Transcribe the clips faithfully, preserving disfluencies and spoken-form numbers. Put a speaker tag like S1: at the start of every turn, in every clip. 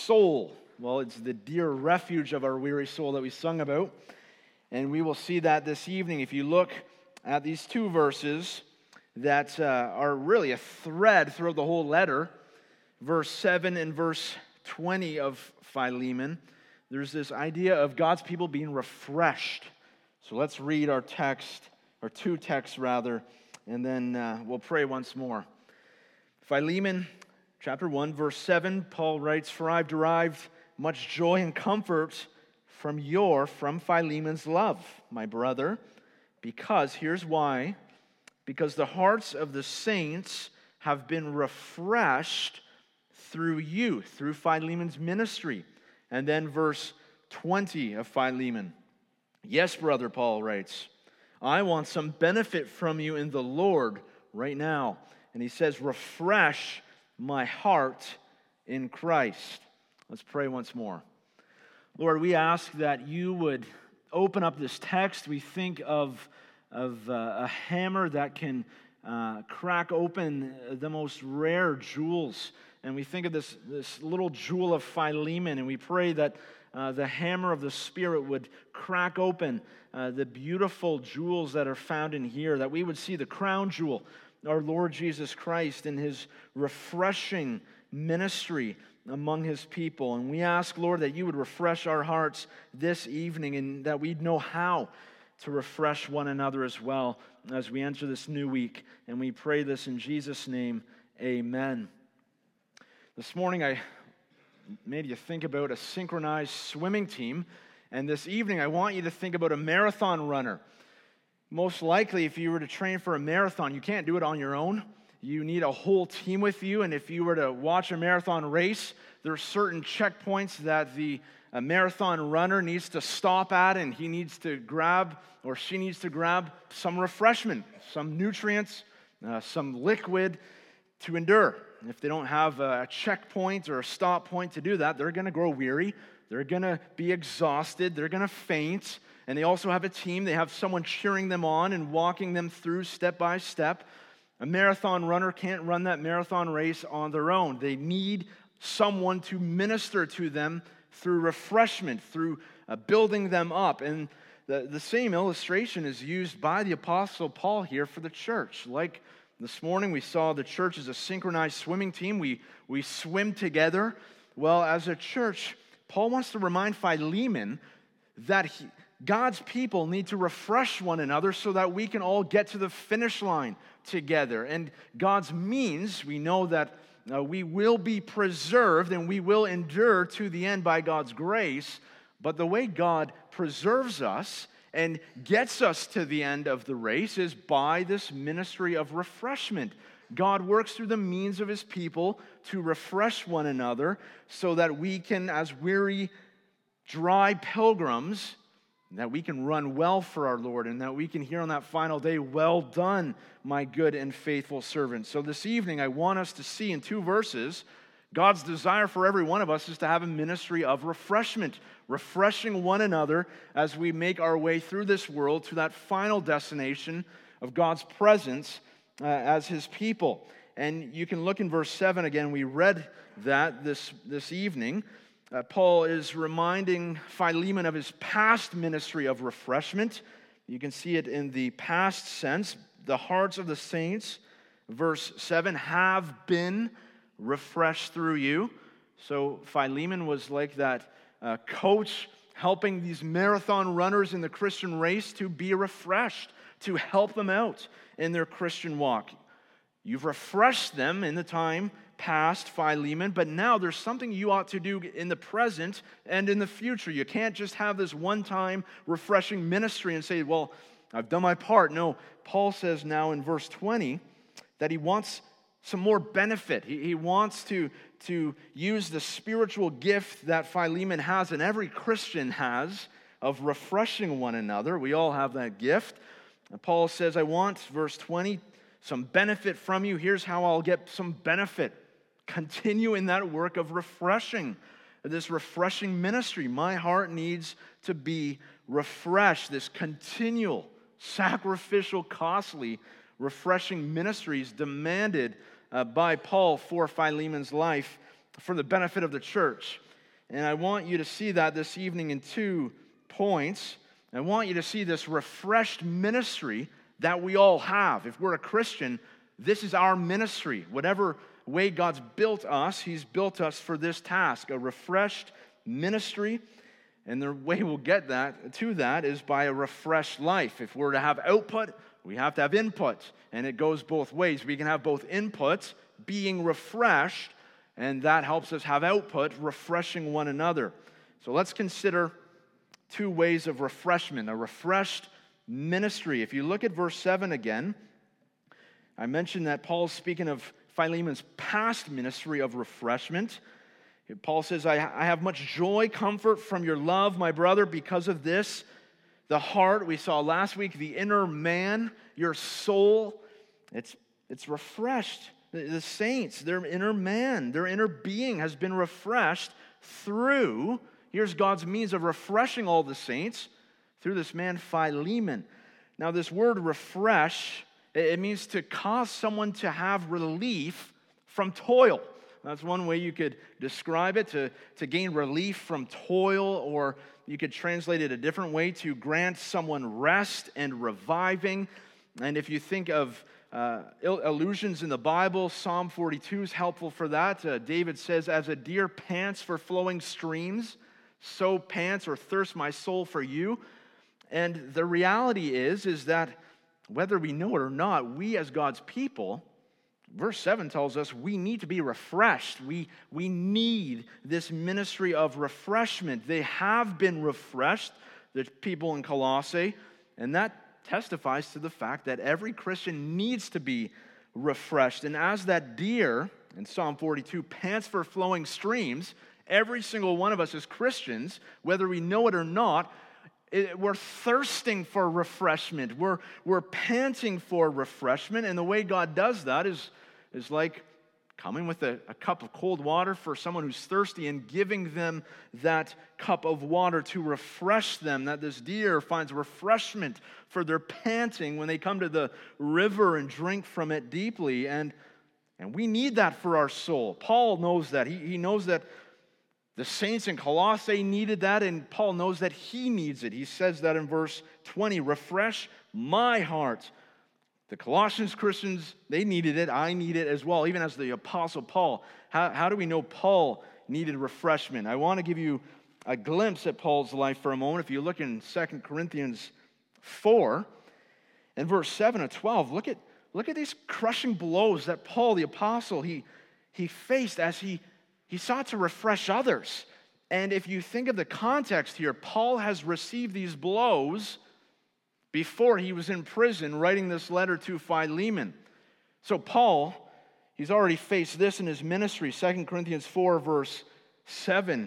S1: Soul. Well, it's the dear refuge of our weary soul that we sung about. And we will see that this evening. If you look at these two verses that uh, are really a thread throughout the whole letter, verse seven and verse twenty of Philemon, there's this idea of God's people being refreshed. So let's read our text, or two texts rather, and then uh, we'll pray once more. Philemon chapter one, verse seven, Paul writes, "For I've derived much joy and comfort from your, from Philemon's love, my brother, because," here's why, "because the hearts of the saints have been refreshed through you," through Philemon's ministry. And then verse twenty of Philemon. "Yes, brother," Paul writes, "I want some benefit from you in the Lord right now." And he says, "Refresh my heart in Christ." Let's pray once more. Lord, we ask that you would open up this text. We think of, of uh, a hammer that can uh, crack open the most rare jewels. And we think of this, this little jewel of Philemon, and we pray that uh, the hammer of the Spirit would crack open uh, the beautiful jewels that are found in here, that we would see the crown jewel, our Lord Jesus Christ, in his refreshing ministry among his people. And we ask, Lord, that you would refresh our hearts this evening, and that we'd know how to refresh one another as well as we enter this new week. And we pray this in Jesus' name, amen. This morning I made you think about a synchronized swimming team, and this evening I want you to think about a marathon runner. Most likely, if you were to train for a marathon, you can't do it on your own. You need a whole team with you, and if you were to watch a marathon race, there are certain checkpoints that the a marathon runner needs to stop at, and he needs to grab, or she needs to grab some refreshment, some nutrients, uh, some liquid to endure. And if they don't have a checkpoint or a stop point to do that, they're going to grow weary, they're going to be exhausted, they're going to faint, and they also have a team. They have someone cheering them on and walking them through step by step. A marathon runner can't run that marathon race on their own. They need someone to minister to them through refreshment, through uh, building them up. And the, the same illustration is used by the Apostle Paul here for the church. Like this morning, we saw the church as a synchronized swimming team. We, we swim together. Well, as a church, Paul wants to remind Philemon that he, God's people need to refresh one another so that we can all get to the finish line together. And God's means, we know that uh, we will be preserved and we will endure to the end by God's grace. But the way God preserves us and gets us to the end of the race is by this ministry of refreshment. God works through the means of his people to refresh one another so that we can, as weary, dry pilgrims, that we can run well for our Lord, and that we can hear on that final day, "Well done, my good and faithful servant." So this evening, I want us to see in two verses, God's desire for every one of us is to have a ministry of refreshment, refreshing one another as we make our way through this world to that final destination of God's presence uh, as his people. And you can look in verse seven again. We read that this, this evening. Uh, Paul is reminding Philemon of his past ministry of refreshment. You can see it in the past sense. The hearts of the saints, verse seven, have been refreshed through you. So Philemon was like that uh, coach helping these marathon runners in the Christian race to be refreshed, to help them out in their Christian walk. You've refreshed them in the time past, Philemon, but now there's something you ought to do in the present and in the future. You can't just have this one-time refreshing ministry and say, "Well, I've done my part." No, Paul says now in verse twenty that he wants some more benefit. He, he wants to, to use the spiritual gift that Philemon has and every Christian has of refreshing one another. We all have that gift. And Paul says, "I want," verse twenty, "some benefit from you. Here's how I'll get some benefit. Continue in that work of refreshing, this refreshing ministry. My heart needs to be refreshed." This continual, sacrificial, costly, refreshing ministries demanded uh, by Paul for Philemon's life for the benefit of the church. And I want you to see that this evening in two points. I want you to see this refreshed ministry that we all have. If we're a Christian, this is our ministry. Whatever way God's built us, He's built us for this task, a refreshed ministry. And the way we'll get that to that is by a refreshed life. If we're to have output, we have to have input. And it goes both ways. We can have both inputs being refreshed, and that helps us have output, refreshing one another. So let's consider two ways of refreshment, a refreshed ministry. If you look at verse seven again, I mentioned that Paul's speaking of Philemon's past ministry of refreshment. Paul says, I have much joy, comfort from your love, my brother, because of this. The heart, we saw last week, the inner man, your soul, it's, it's refreshed. The, the saints, their inner man, their inner being has been refreshed through, here's God's means of refreshing all the saints, through this man Philemon. Now this word refresh, it means to cause someone to have relief from toil. That's one way you could describe it, to, to gain relief from toil, or you could translate it a different way, to grant someone rest and reviving. And if you think of uh, allusions in the Bible, Psalm forty-two is helpful for that. Uh, David says, as a deer pants for flowing streams, so pants or thirsts my soul for you. And the reality is, is that whether we know it or not, we as God's people, verse seven tells us we need to be refreshed. We, we need this ministry of refreshment. They have been refreshed, the people in Colossae, and that testifies to the fact that every Christian needs to be refreshed. And as that deer in Psalm forty-two pants for flowing streams, every single one of us as Christians, whether we know it or not, it, we're thirsting for refreshment. We're, we're panting for refreshment, and the way God does that is is like coming with a, a cup of cold water for someone who's thirsty and giving them that cup of water to refresh them, that this deer finds refreshment for their panting when they come to the river and drink from it deeply. And, and we need that for our soul. Paul knows that. He, he knows that the saints in Colossae needed that, and Paul knows that he needs it. He says that in verse twenty, refresh my heart. The Colossians Christians, they needed it. I need it as well, even as the Apostle Paul. How, how do we know Paul needed refreshment? I want to give you a glimpse at Paul's life for a moment. If you look in Second Corinthians four, and verse seven to twelve, look at, look at these crushing blows that Paul, the Apostle, he, he faced as he, he sought to refresh others. And if you think of the context here, Paul has received these blows before he was in prison writing this letter to Philemon. So Paul, he's already faced this in his ministry. Second Corinthians four, verse seven.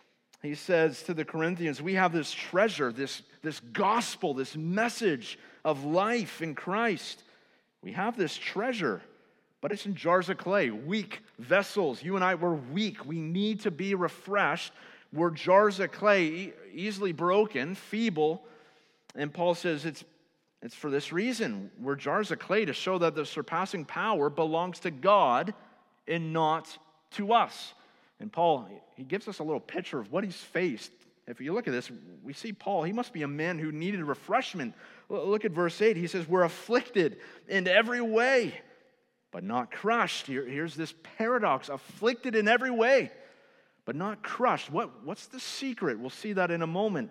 S1: He says to the Corinthians, we have this treasure, this, this gospel, this message of life in Christ. We have this treasure, but it's in jars of clay, weak vessels. You and I, we're weak. We need to be refreshed. We're jars of clay, e- easily broken, feeble. And Paul says it's, it's for this reason. We're jars of clay to show that the surpassing power belongs to God and not to us. And Paul, he gives us a little picture of what he's faced. If you look at this, we see Paul, he must be a man who needed refreshment. Look at verse eight. He says, we're afflicted in every way, but not crushed. Here, here's this paradox, afflicted in every way, but not crushed. What, what's the secret? We'll see that in a moment.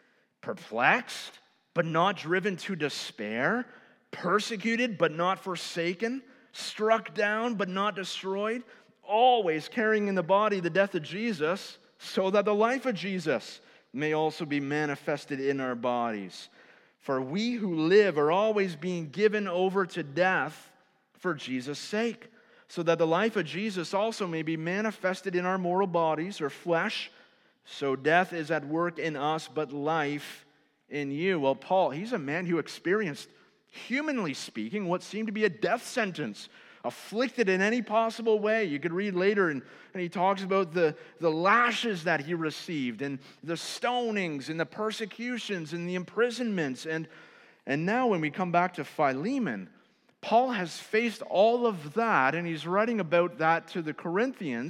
S1: Perplexed, but not driven to despair, persecuted, but not forsaken, struck down, but not destroyed, always carrying in the body the death of Jesus, so that the life of Jesus may also be manifested in our bodies. For we who live are always being given over to death for Jesus' sake, so that the life of Jesus also may be manifested in our mortal bodies, or flesh. So death is at work in us, but life in you. Well, Paul, he's a man who experienced, humanly speaking, what seemed to be a death sentence, afflicted in any possible way. You could read later, and, and he talks about the, the lashes that he received, and the stonings, and the persecutions, and the imprisonments. And, and now when we come back to Philemon, Paul has faced all of that, and he's writing about that to the Corinthians.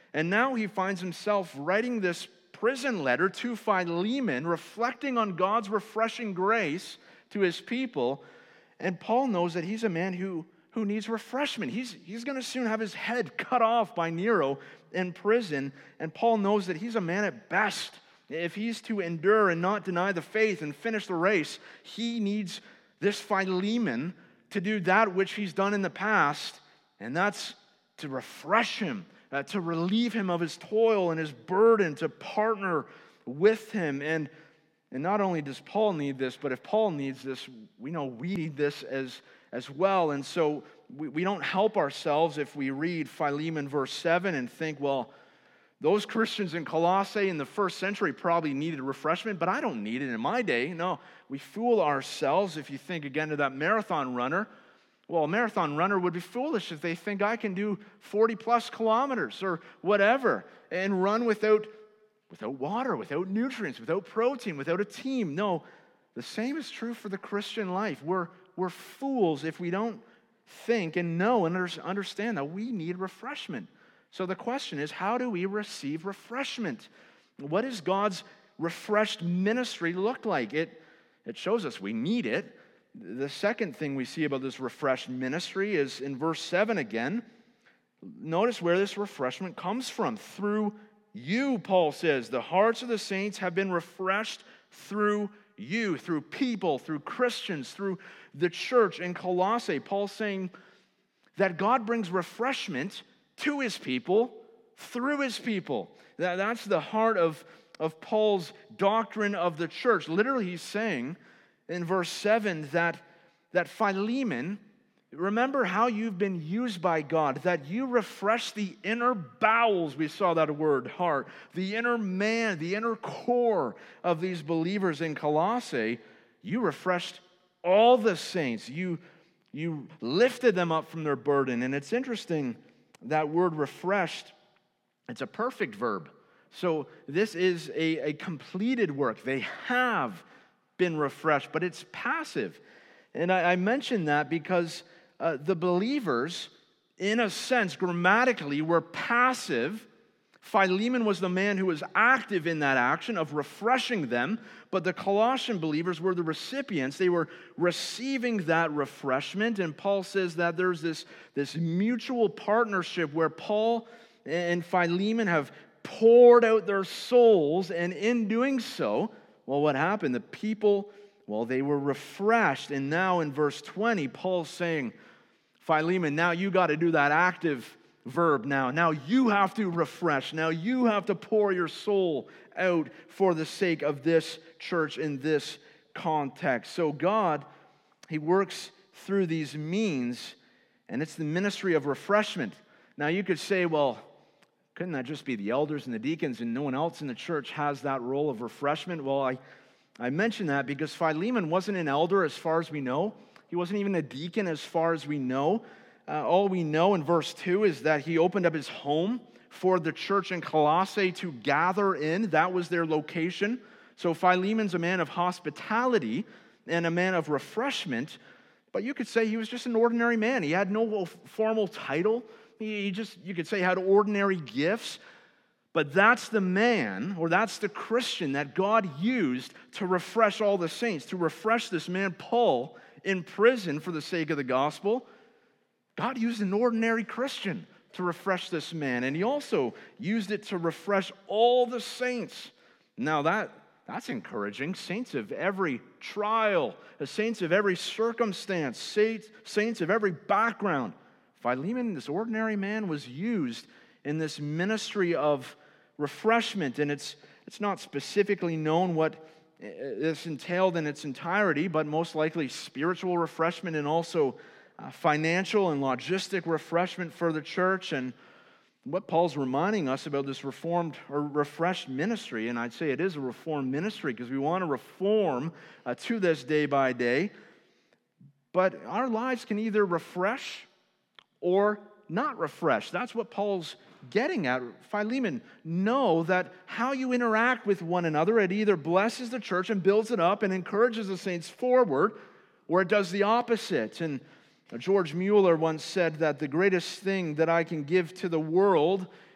S1: And now he finds himself writing this prison letter to Philemon, reflecting on God's refreshing grace to his people. And Paul knows that he's a man who, who needs refreshment. He's, he's going to soon have his head cut off by Nero in prison. And Paul knows that he's a man at best. If he's to endure and not deny the faith and finish the race, he needs this Philemon to do that which he's done in the past, and that's to refresh him, uh, to relieve him of his toil and his burden, to partner with him. And, and not only does Paul need this, but if Paul needs this, we know we need this as, as well. And so we, we don't help ourselves if we read Philemon verse seven and think, well, those Christians in Colossae in the first century probably needed refreshment, but I don't need it in my day. No, we fool ourselves if you think again of that marathon runner. Well, a marathon runner would be foolish if they think I can do forty plus kilometers or whatever and run without, without water, without nutrients, without protein, without a team. No, the same is true for the Christian life. We're, we're fools if we don't think and know and understand that we need refreshment. So the question is, how do we receive refreshment? What does God's refreshed ministry look like? It, it shows us we need it. The second thing we see about this refreshed ministry is in verse seven again. Notice where this refreshment comes from. Through you, Paul says, the hearts of the saints have been refreshed through you, through people, through Christians, through the church in Colossae. Paul's saying that God brings refreshment to his people, through his people. That, that's the heart of, of Paul's doctrine of the church. Literally, he's saying in verse seven that, that Philemon, remember how you've been used by God, that you refresh the inner bowels, we saw that word, heart, the inner man, the inner core of these believers in Colossae. You refreshed all the saints. You, you lifted them up from their burden. And it's interesting, that word refreshed, it's a perfect verb. So this is a, a completed work. They have been refreshed, but it's passive. And I, I mention that because uh, the believers, in a sense, grammatically, were passive. Philemon was the man who was active in that action of refreshing them, but the Colossian believers were the recipients. They were receiving that refreshment, and Paul says that there's this, this mutual partnership where Paul and Philemon have poured out their souls, and in doing so, well, what happened? The people, well, they were refreshed, and now in verse twenty, Paul's saying, Philemon, now you got to do that active verb now. Now you have to refresh. Now you have to pour your soul out for the sake of this church in this context. So God, He works through these means, and it's the ministry of refreshment. Now you could say, well, couldn't that just be the elders and the deacons and no one else in the church has that role of refreshment? Well, I, I mention that because Philemon wasn't an elder as far as we know. He wasn't even a deacon as far as we know. Uh, all we know in verse two is that he opened up his home for the church in Colossae to gather in. That was their location. So Philemon's a man of hospitality and a man of refreshment. But you could say he was just an ordinary man. He had no formal title. He just, you could say, had ordinary gifts. But that's the man, or that's the Christian that God used to refresh all the saints, to refresh this man, Paul, in prison for the sake of the gospel. God used an ordinary Christian to refresh this man, and He also used it to refresh all the saints. Now that, that's encouraging. Saints of every trial, saints of every circumstance, saints, saints of every background. Philemon, this ordinary man, was used in this ministry of refreshment, and it's, it's not specifically known what this entailed in its entirety, but most likely spiritual refreshment and also uh, financial and logistic refreshment for the church. And what Paul's reminding us about this reformed or refreshed ministry, and I'd say it is a reformed ministry because we want to reform uh, to this day by day, but our lives can either refresh or not refresh. That's what Paul's getting at. Philemon, know that how you interact with one another, it either blesses the church and builds it up and encourages the saints forward, or it does the opposite. And George Mueller once said that the greatest thing that I can give to the world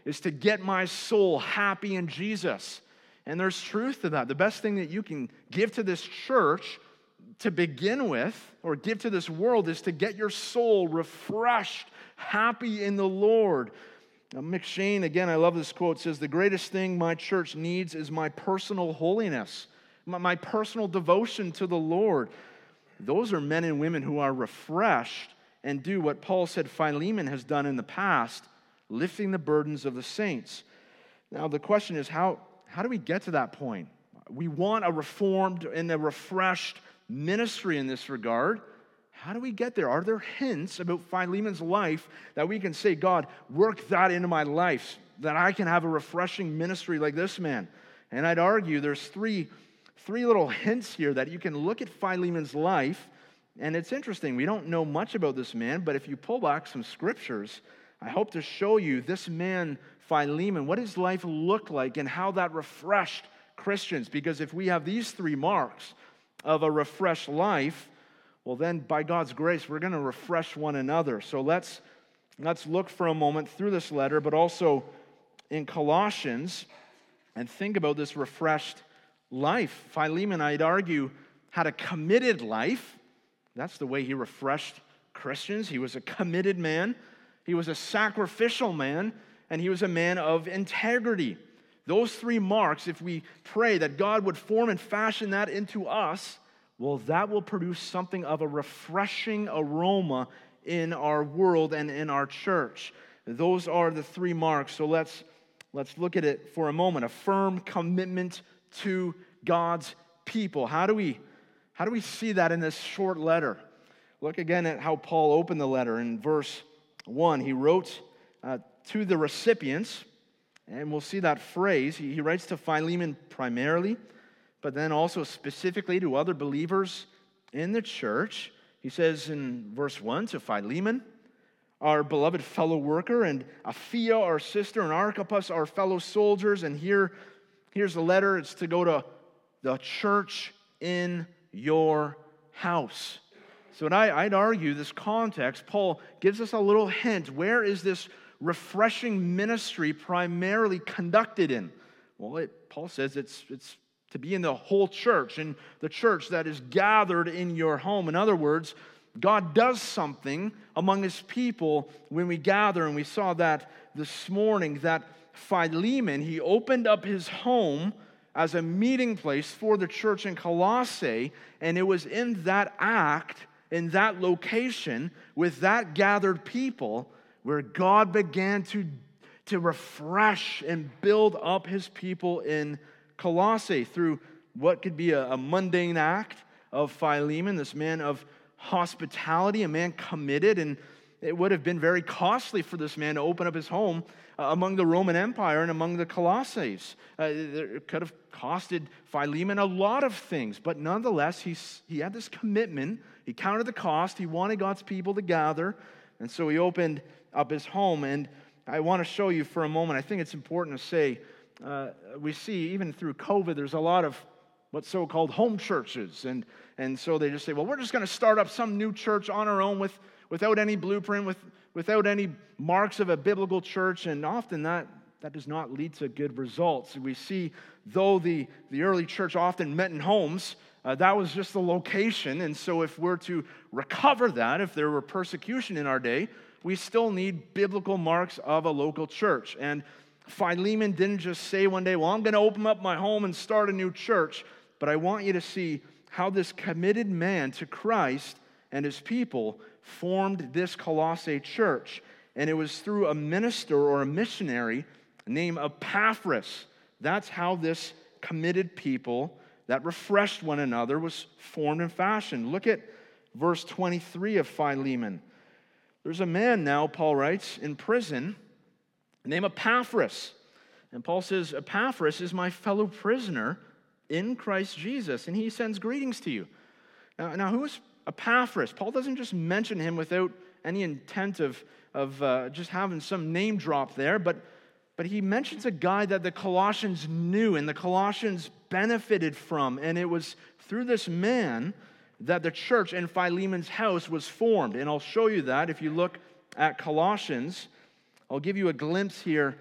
S1: is to get my soul happy in Jesus. And there's truth to that. The best thing that you can give to this church to begin with, or give to this world, is to get your soul refreshed, happy in the Lord. Now, McShane, again, I love this quote, says, "The greatest thing my church needs is my personal holiness, my, my personal devotion to the Lord." Those are men and women who are refreshed and do what Paul said Philemon has done in the past, lifting the burdens of the saints. Now, the question is, how, how do we get to that point? We want a reformed and a refreshed ministry in this regard. How do we get there? Are there hints about Philemon's life that we can say, God, work that into my life, that I can have a refreshing ministry like this man? And I'd argue there's three, three little hints here that you can look at Philemon's life. And it's interesting. We don't know much about this man, but if you pull back some scriptures, I hope to show you this man, Philemon, what his life looked like and how that refreshed Christians. Because if we have these three marks of a refreshed life, well then, by God's grace, we're going to refresh one another. So let's, let's look for a moment through this letter, but also in Colossians, and think about this refreshed life. Philemon, I'd argue, had a committed life. That's the way he refreshed Christians. He was a committed man. He was a sacrificial man, and he was a man of integrity. Those three marks, if we pray that God would form and fashion that into us, well, that will produce something of a refreshing aroma in our world and in our church. Those are the three marks. So let's, let's look at it for a moment. A firm commitment to God's people. How do we, how do we see that in this short letter? Look again at how Paul opened the letter. In verse one, he wrote uh, to the recipients, and we'll see that phrase. He, he writes to Philemon primarily, but then also specifically to other believers in the church. He says in verse one, to Philemon, our beloved fellow worker, and Apphia, our sister, and Archippus, our fellow soldiers. And here, here's the letter. It's to go to the church in your house. So I, I'd argue this context, Paul gives us a little hint. Where is this refreshing ministry primarily conducted in? Well, it, Paul says it's it's to be in the whole church, in the church that is gathered in your home. In other words, God does something among his people when we gather, and we saw that this morning, that Philemon, he opened up his home as a meeting place for the church in Colossae, and it was in that act, in that location, with that gathered people, where God began to, to refresh and build up his people in Colossae through what could be a, a mundane act of Philemon, this man of hospitality, a man committed, and it would have been very costly for this man to open up his home uh, among the Roman Empire and among the Colossaes. Uh, it could have costed Philemon a lot of things, but nonetheless, he's, he had this commitment. He counted the cost. He wanted God's people to gather, and so he opened up his home. And I want to show you for a moment, I think it's important to say, uh, we see even through COVID, there's a lot of what's so-called home churches, and, and so they just say, well, we're just going to start up some new church on our own with without any blueprint, with, without any marks of a biblical church, and often that, that does not lead to good results. We see, though the, the early church often met in homes, uh, that was just the location, and so if we're to recover that, if there were persecution in our day, we still need biblical marks of a local church. And Philemon didn't just say one day, well, I'm going to open up my home and start a new church, but I want you to see how this committed man to Christ and his people formed this Colossae church. And it was through a minister or a missionary named Epaphras. That's how this committed people that refreshed one another was formed and fashioned. Look at verse twenty-three of Philemon. There's a man now, Paul writes, in prison named Epaphras. And Paul says, Epaphras is my fellow prisoner in Christ Jesus, and he sends greetings to you. Now, now who is Epaphras? Paul doesn't just mention him without any intent of, of uh, just having some name drop there, but, but he mentions a guy that the Colossians knew and the Colossians benefited from, and it was through this man that the church in Philemon's house was formed. And I'll show you that if you look at Colossians. I'll give you a glimpse here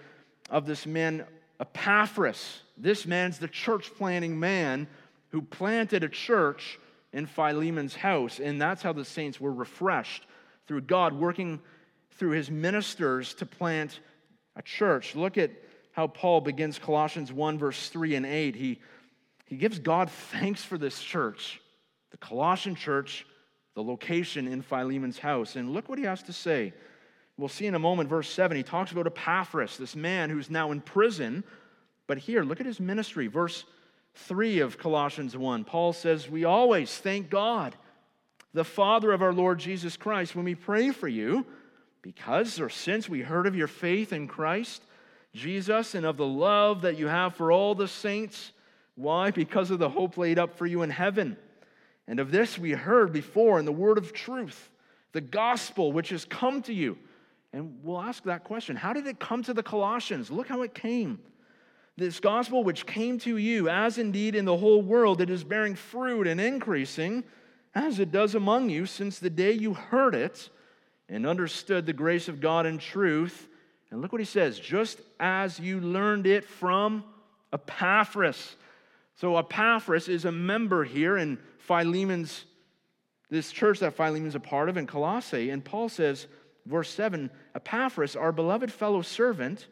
S1: of this man Epaphras. This man's the church planting man who planted a church in Philemon's house, and that's how the saints were refreshed, through God working through his ministers to plant a church. Look at how Paul begins Colossians one, verse three and eight. He, he gives God thanks for this church, the Colossian church, the location in Philemon's house. And look what he has to say. We'll see in a moment, verse seven, he talks about Epaphras, this man who's now in prison. But here, look at his ministry. Verse three of Colossians one, Paul says, "We always thank God, the Father of our Lord Jesus Christ, when we pray for you, because or since we heard of your faith in Christ Jesus and of the love that you have for all the saints." Why? Because of the hope laid up for you in heaven. "And of this we heard before in the word of truth, the gospel which has come to you." And we'll ask that question. How did it come to the Colossians? Look how it came. "This gospel which came to you, as indeed in the whole world it is bearing fruit and increasing, as it does among you, since the day you heard it and understood the grace of God in truth." And look what he says, "just as you learned it from Epaphras." So Epaphras is a member here in Philemon's, this church that Philemon's a part of in Colossae. And Paul says, verse seven, "Epaphras, our beloved fellow servant,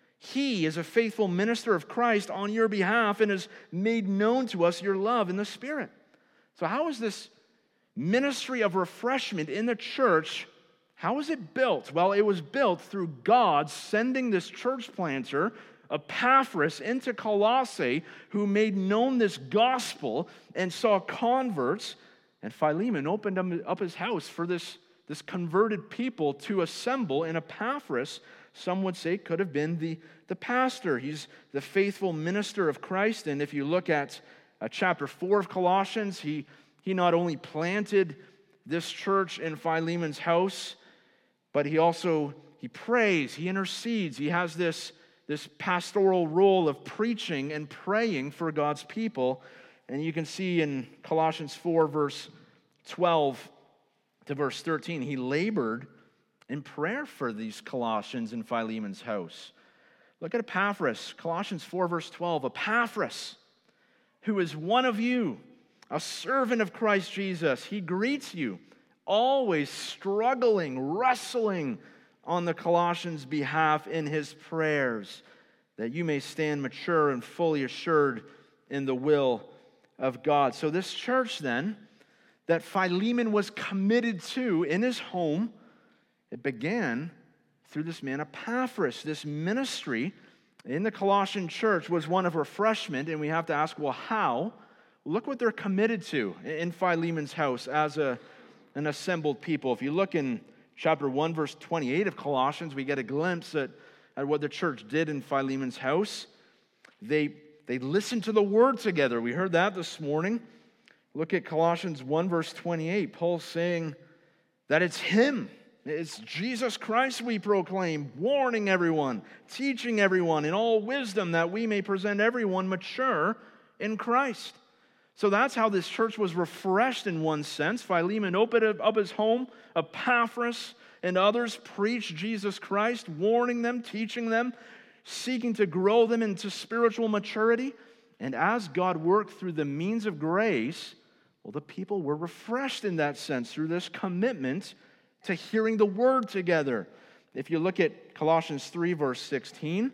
S1: he is a faithful minister of Christ on your behalf and has made known to us your love in the Spirit." So how is this ministry of refreshment in the church, how is it built? Well, it was built through God sending this church planter, Epaphras, into Colossae, who made known this gospel and saw converts. And Philemon opened up his house for this, this converted people to assemble. And Epaphras, some would say, could have been the, the pastor. He's the faithful minister of Christ. And if you look at uh, chapter four of Colossians, he, he not only planted this church in Philemon's house, but he also, he prays, he intercedes. He has this, this pastoral role of preaching and praying for God's people. And you can see in Colossians four, verse twelve to verse thirteen, he labored in prayer for these Colossians in Philemon's house. Look at Epaphras, Colossians four, verse twelve. "Epaphras, who is one of you, a servant of Christ Jesus, he greets you, always struggling, wrestling on the Colossians' behalf in his prayers, that you may stand mature and fully assured in the will of God." So this church then, that Philemon was committed to in his home, it began through this man Epaphras. This ministry in the Colossian church was one of refreshment, and we have to ask, well, how? Look what they're committed to in Philemon's house as a, an assembled people. If you look in chapter one, verse twenty-eight of Colossians, we get a glimpse at, at what the church did in Philemon's house. They, they listened to the word together. We heard that this morning. Look at Colossians one, verse twenty-eight. Paul's saying that it's him. It's Jesus Christ we proclaim, warning everyone, teaching everyone in all wisdom, that we may present everyone mature in Christ. So that's how this church was refreshed in one sense. Philemon opened up his home. Epaphras and others preached Jesus Christ, warning them, teaching them, seeking to grow them into spiritual maturity. And as God worked through the means of grace, well, the people were refreshed in that sense through this commitment to hearing the word together. If you look at Colossians three, verse sixteen,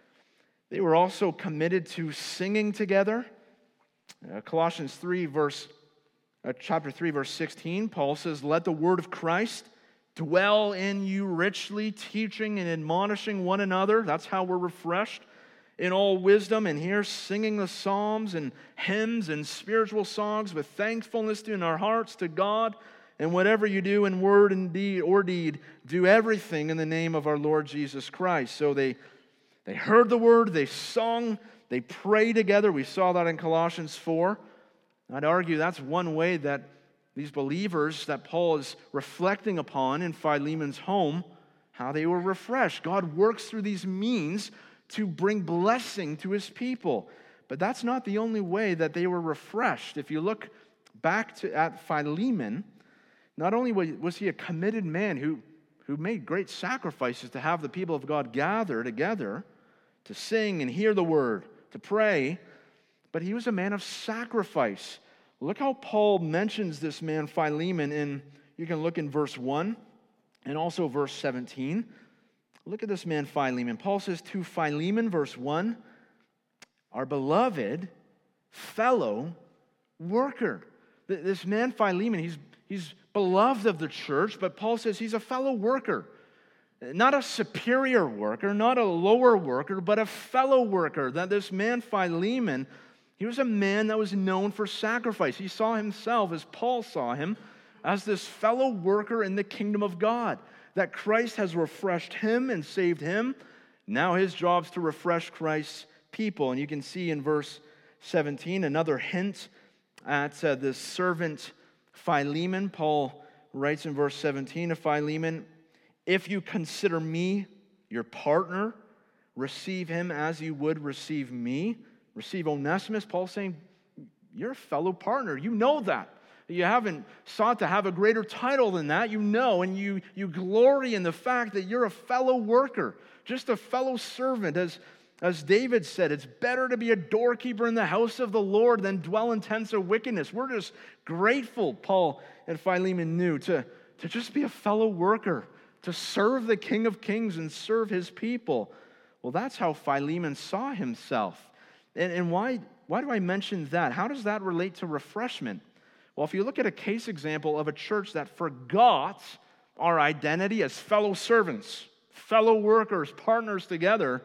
S1: they were also committed to singing together. Uh, Colossians three, verse, uh, chapter three, verse sixteen, Paul says, "Let the word of Christ dwell in you richly, teaching and admonishing one another." That's how we're refreshed. "In all wisdom," and here singing the psalms and hymns and spiritual songs with thankfulness in our hearts to God. "And whatever you do in word and deed or deed, do everything in the name of our Lord Jesus Christ." So they, they heard the word, they sung, they prayed together. We saw that in Colossians four. I'd argue that's one way that these believers that Paul is reflecting upon in Philemon's home, how they were refreshed. God works through these means to bring blessing to his people. But that's not the only way that they were refreshed. If you look back to at Philemon, not only was he a committed man who, who made great sacrifices to have the people of God gather together, to sing and hear the word, to pray, but he was a man of sacrifice. Look how Paul mentions this man Philemon in, you can look in verse one and also verse seventeen. Look at this man Philemon. Paul says to Philemon, verse one, our beloved fellow worker. This man Philemon, he's, he's beloved of the church, but Paul says he's a fellow worker. Not a superior worker, not a lower worker, but a fellow worker. That this man Philemon, he was a man that was known for sacrifice. He saw himself, as Paul saw him, as this fellow worker in the kingdom of God. That Christ has refreshed him and saved him. Now his job's to refresh Christ's people. And you can see in verse seventeen another hint at uh, this servant Philemon. Paul writes in verse seventeen of Philemon, if you consider me your partner, receive him as you would receive me. Receive Onesimus. Paul's saying, you're a fellow partner. You know that. You haven't sought to have a greater title than that. You know, and you, you glory in the fact that you're a fellow worker, just a fellow servant. As, as David said, it's better to be a doorkeeper in the house of the Lord than dwell in tents of wickedness. We're just grateful, Paul and Philemon knew, to, to just be a fellow worker, to serve the King of Kings and serve his people. Well, that's how Philemon saw himself. And, and why, why do I mention that? How does that relate to refreshment? Well, if you look at a case example of a church that forgot our identity as fellow servants, fellow workers, partners together,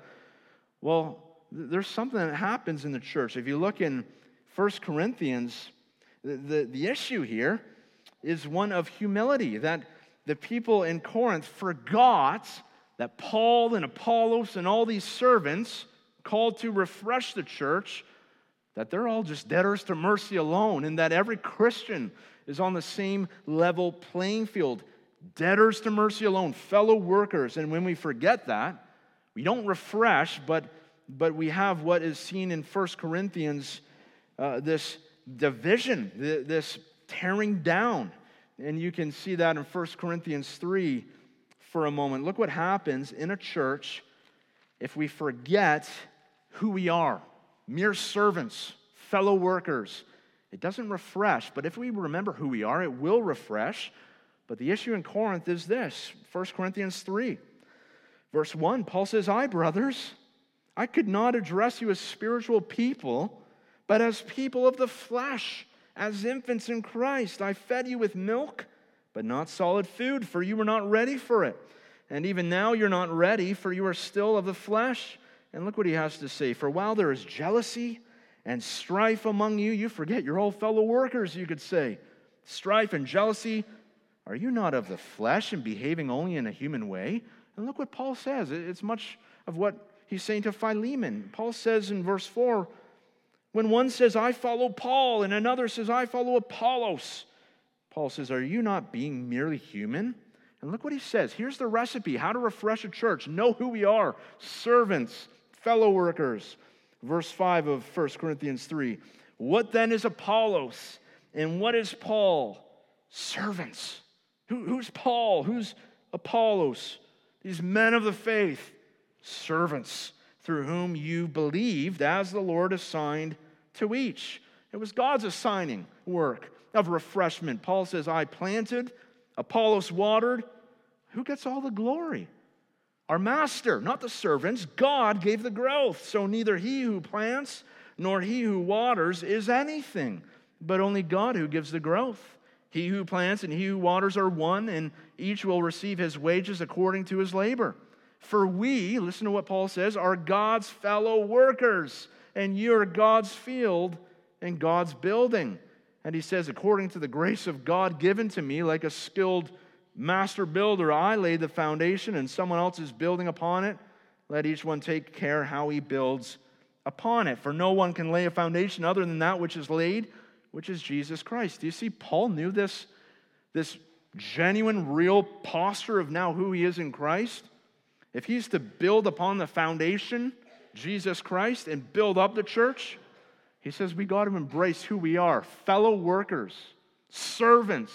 S1: well, there's something that happens in the church. If you look in First Corinthians, the, the, the issue here is one of humility, that the people in Corinth forgot that Paul and Apollos and all these servants called to refresh the church, that they're all just debtors to mercy alone, and that every Christian is on the same level playing field. Debtors to mercy alone, fellow workers. And when we forget that, we don't refresh, but, but we have what is seen in First Corinthians, uh, this division, this tearing down. And you can see that in First Corinthians three for a moment. Look what happens in a church if we forget who we are. Mere servants, fellow workers. It doesn't refresh, but if we remember who we are, it will refresh. But the issue in Corinth is this, First Corinthians three, verse one, Paul says, I, brothers, I could not address you as spiritual people, but as people of the flesh, as infants in Christ. I fed you with milk, but not solid food, for you were not ready for it. And even now you're not ready, for you are still of the flesh. And look what he has to say. For while there is jealousy and strife among you, you forget you're all fellow workers, you could say. Strife and jealousy, are you not of the flesh and behaving only in a human way? And look what Paul says. It's much of what he's saying to Philemon. Paul says in verse four, when one says, I follow Paul, and another says, I follow Apollos, Paul says, are you not being merely human? And look what he says. Here's the recipe, how to refresh a church. Know who we are, servants, fellow workers. Verse five of First Corinthians three. What then is Apollos? And what is Paul? Servants. Who, who's Paul? Who's Apollos? These men of the faith. Servants, through whom you believed as the Lord assigned to each. It was God's assigning work of refreshment. Paul says, I planted, Apollos watered. Who gets all the glory? Our master, not the servants. God gave the growth. So neither he who plants nor he who waters is anything, but only God who gives the growth. He who plants and he who waters are one, and each will receive his wages according to his labor. For we, listen to what Paul says, are God's fellow workers, and you are God's field and God's building. And he says, according to the grace of God given to me, like a skilled master builder, I laid the foundation and someone else is building upon it. Let each one take care how he builds upon it. For no one can lay a foundation other than that which is laid, which is Jesus Christ. Do you see Paul knew this, this genuine, real posture of now who he is in Christ? If he's to build upon the foundation, Jesus Christ, and build up the church, he says we got to embrace who we are, fellow workers, servants.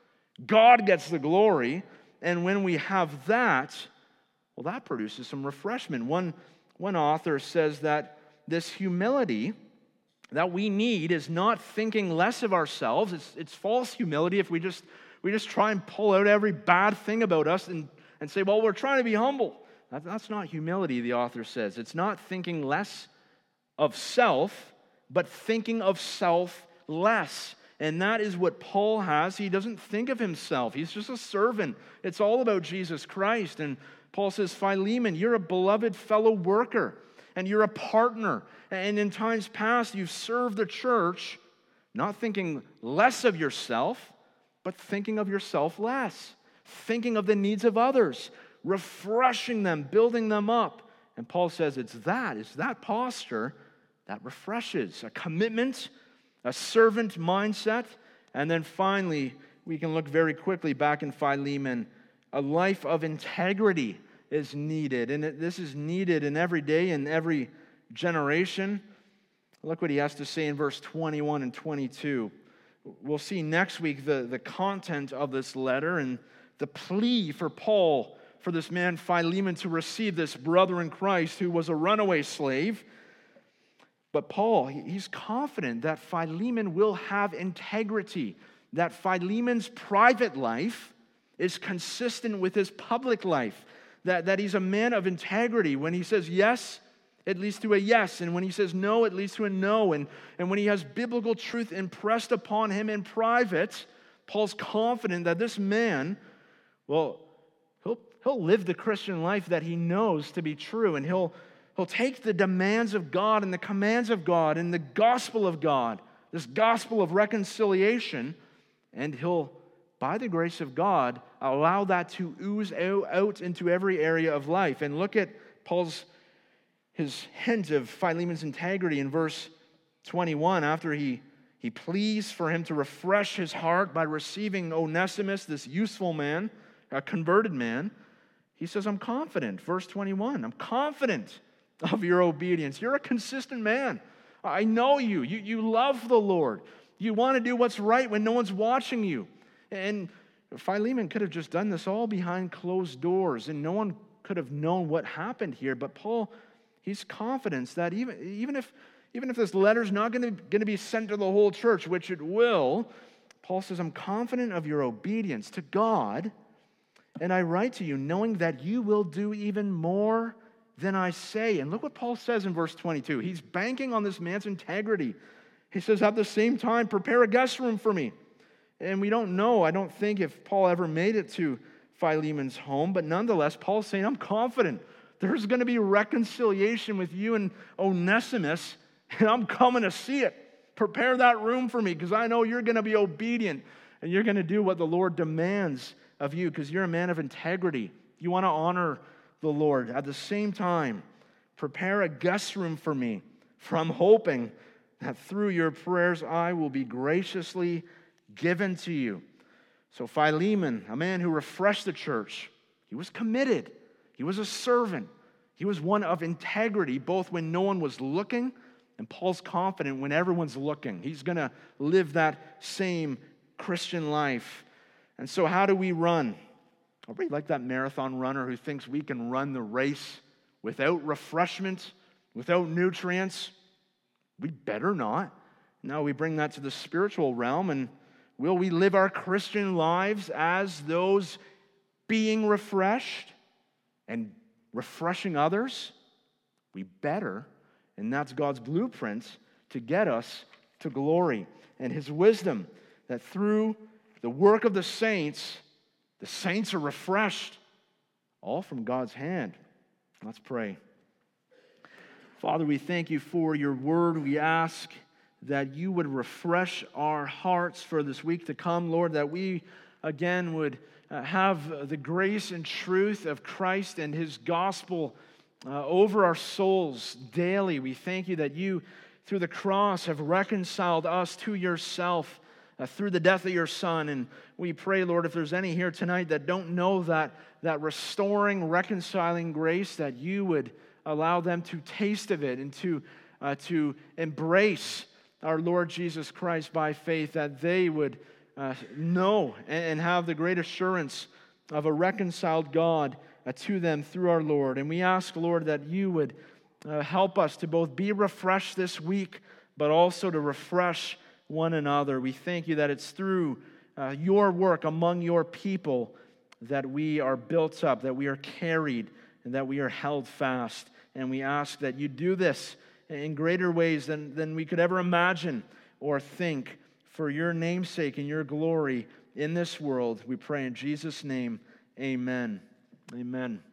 S1: God gets the glory, and when we have that, well, that produces some refreshment. One, one author says that this humility that we need is not thinking less of ourselves. It's, it's false humility if we just we just try and pull out every bad thing about us and, and say, well, we're trying to be humble. That, that's not humility, the author says. It's not thinking less of self, but thinking of self less. And that is what Paul has. He doesn't think of himself. He's just a servant. It's all about Jesus Christ. And Paul says, Philemon, you're a beloved fellow worker, and you're a partner. And in times past, you've served the church, not thinking less of yourself, but thinking of yourself less, thinking of the needs of others, refreshing them, building them up. And Paul says it's that, it's that posture that refreshes, a commitment, a servant mindset. And then finally, we can look very quickly back in Philemon, a life of integrity is needed. And this is needed in every day, in every generation. Look what he has to say in verse twenty-one and twenty-two. We'll see next week the, the content of this letter and the plea for Paul, for this man Philemon to receive this brother in Christ who was a runaway slave. But Paul, he's confident that Philemon will have integrity, that Philemon's private life is consistent with his public life, that, that he's a man of integrity. When he says yes, it leads to a yes. And when he says no, it leads to a no. And, and when he has biblical truth impressed upon him in private, Paul's confident that this man, well, he'll, he'll live the Christian life that he knows to be true. And he'll, he'll take the demands of God and the commands of God and the gospel of God, this gospel of reconciliation, and he'll, by the grace of God, allow that to ooze out into every area of life. And look at Paul's his hint of Philemon's integrity in verse twenty-one, after he, he pleads for him to refresh his heart by receiving Onesimus, this useful man, a converted man. He says, I'm confident, verse twenty-one, I'm confident of your obedience. You're a consistent man. I know you. You, you love the Lord. You want to do what's right when no one's watching you. And Philemon could have just done this all behind closed doors, and no one could have known what happened here. But Paul, he's confident that even, even if even if this letter's not going to, going to be sent to the whole church, which it will, Paul says, I'm confident of your obedience to God, and I write to you knowing that you will do even more than I say. And look what Paul says in verse twenty-two. He's banking on this man's integrity. He says, at the same time, prepare a guest room for me. And we don't know, I don't think, if Paul ever made it to Philemon's home, but nonetheless, Paul's saying, I'm confident there's going to be reconciliation with you and Onesimus, and I'm coming to see it. Prepare that room for me, because I know you're going to be obedient, and you're going to do what the Lord demands of you, because you're a man of integrity. You want to honor the Lord. At the same time, prepare a guest room for me, for I'm hoping that through your prayers I will be graciously given to you. So Philemon, a man who refreshed the church, he was committed. He was a servant. He was one of integrity, both when no one was looking, and Paul's confident when everyone's looking. He's going to live that same Christian life. And so how do we run? Are we like that marathon runner who thinks we can run the race without refreshment, without nutrients? We better not. Now we bring that to the spiritual realm, and will we live our Christian lives as those being refreshed and refreshing others? We better, and that's God's blueprint to get us to glory. And His wisdom, that through the work of the saints, the saints are refreshed, all from God's hand. Let's pray. Father, we thank you for your word. We ask that you would refresh our hearts for this week to come, Lord, that we again would uh, have the grace and truth of Christ and His gospel uh, over our souls daily. We thank you that you, through the cross, have reconciled us to yourself uh, through the death of your Son. And we pray, Lord, if there's any here tonight that don't know that, that restoring, reconciling grace, that you would allow them to taste of it and to, uh, to embrace our Lord Jesus Christ by faith, that they would uh, know and have the great assurance of a reconciled God uh, to them through our Lord. And we ask, Lord, that you would Uh, help us to both be refreshed this week, but also to refresh one another. We thank you that it's through uh, your work among your people that we are built up, that we are carried, and that we are held fast. And we ask that you do this in greater ways than, than we could ever imagine or think, for your name's sake and your glory in this world. We pray in Jesus' name, amen. Amen.